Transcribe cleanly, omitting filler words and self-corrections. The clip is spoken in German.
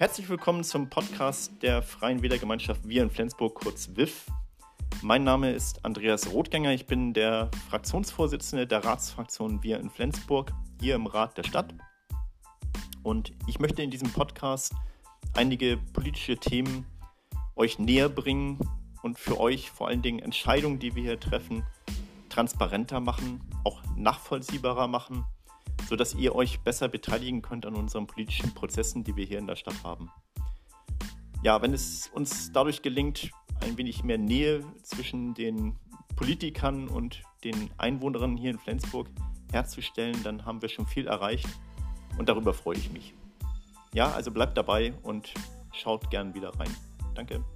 Herzlich willkommen zum Podcast der Freien Wählergemeinschaft Wir in Flensburg, kurz WIF. Mein Name ist Andreas Rothgänger, ich bin der Fraktionsvorsitzende der Ratsfraktion Wir in Flensburg hier im Rat der Stadt. Und ich möchte in diesem Podcast einige politische Themen euch näher bringen und für euch vor allen Dingen Entscheidungen, die wir hier treffen, transparenter machen, auch nachvollziehbarer machen, sodass ihr euch besser beteiligen könnt an unseren politischen Prozessen, die wir hier in der Stadt haben. Ja, wenn es uns dadurch gelingt, ein wenig mehr Nähe zwischen den Politikern und den Einwohnerinnen hier in Flensburg herzustellen, dann haben wir schon viel erreicht und darüber freue ich mich. Ja, also bleibt dabei und schaut gern wieder rein. Danke.